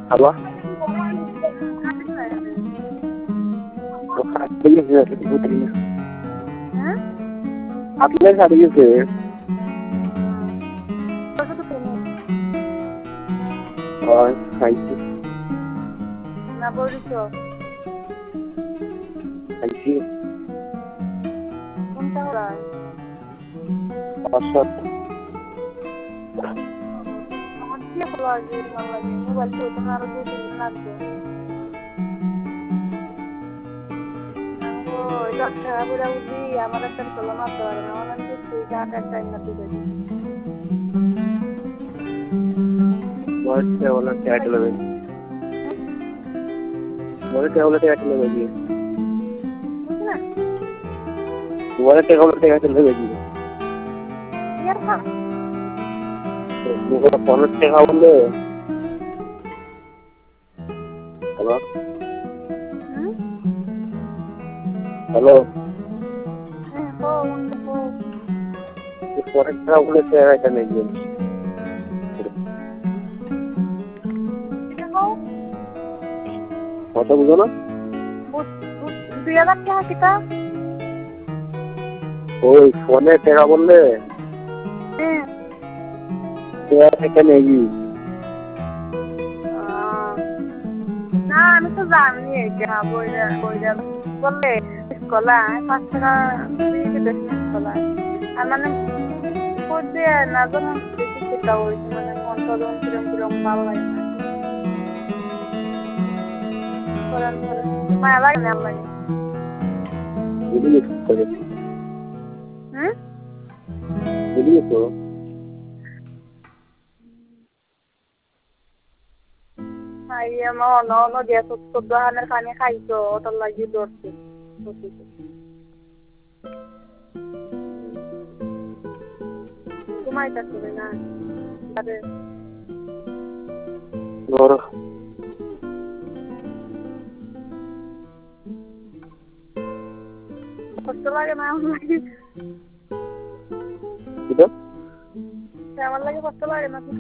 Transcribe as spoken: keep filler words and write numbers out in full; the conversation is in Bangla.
Halo? Hah? Atlet hari itu. Kok tuh ini? Oh, খাইছি না বলিছো খাইছি কোনটা হয় অসৎ আমার কি হলো আগে ভালো লাগে মোবাইল তো তোমার আরো দুই দিন লাগবে ও এটা খারাপরা উঠি আমার একটা কলম আছে আর আমার তো ঠিক আছে টাইম না দিবে বলতে ওলা ট্যাগ লাগবে বলতে ওলা ট্যাগ লাগবে বুঝলা বলতে ওলা ট্যাগ লাগবে ইয়ার না দুটো ফোন টাকা বললে হ্যালো হুম হ্যালো হ্যাঁ ও ও পরে টাকা বলে টাকা নেই কথা বুঝো না দুই হাজার টাকা কিতা ওই ফোনে টাকা বললে হ্যাঁ টাকা নেই না আমি তো জানি এটা বইরা বইরা বললে স্কলা পাঁচ টাকা দিয়ে দেন স্কলা আর মানে করতে না জানো বেশি সেটা ওই মানে মন তো দম কিরম কিরম ভালো লাগে না করান করে মায়া লাগে না লাগে বুঝলি করে হুম বুঝলি তো আইয়া মা অন্য অন্য দিয়ে সত্তর দোকানের পানি খাইছো ওটার লাগি ধরছে ঘুমাইতেছে না আরে ধরো কষ্ট লাগে না আমার লাগে কিটা আমার লাগে কষ্ট লাগে না